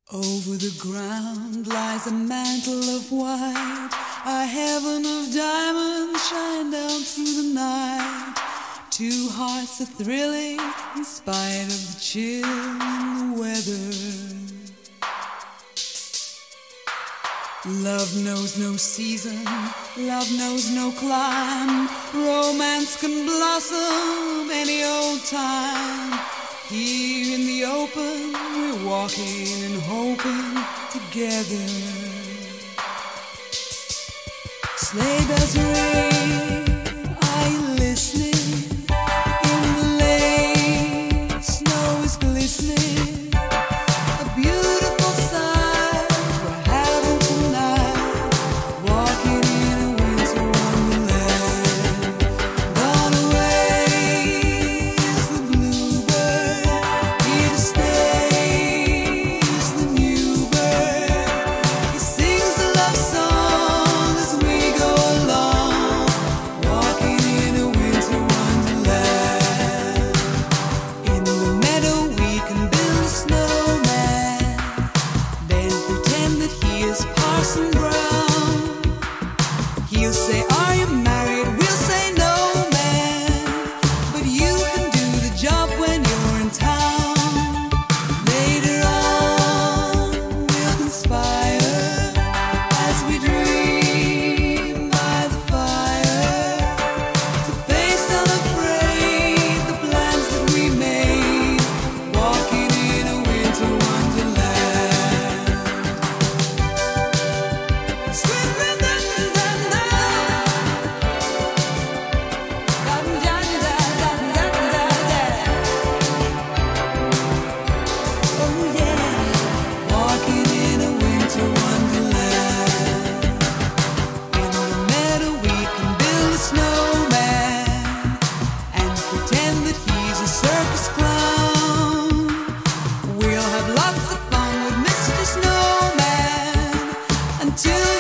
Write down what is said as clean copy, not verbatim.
Over the ground lies a mantle of white, a heaven of diamonds shine down through the night. Two hearts are thrilling in spite of the chill in the weather. Love knows no season, love knows no clime. Romance can blossom any old time. Here in the open, we're walking and hoping together. Sleigh bells ring, are you listening? In the lane, snow is glistening. A beautiful sight we're having tonight, walking in a winter wonderland. Gone away is the bluebird, here to stay is the new bird. He sings a love song as we go along, walking in a winter wonderland. In the meadow we can build a snowman, then pretend that he is Parson Brown. He'll say, "Are you married?" We'll say, "No, man," but you can do the job when you're in town. Later on, we'll conspire as we dream by the fire to face unafraid the plans that we made, walking in a winter wonderland. Sweet rhythm, oh yeah, walking in a winter wonderland. In the meadow we can build a snowman and pretend that he's a circus clown. We'll have lots of fun with Mr. Snowman until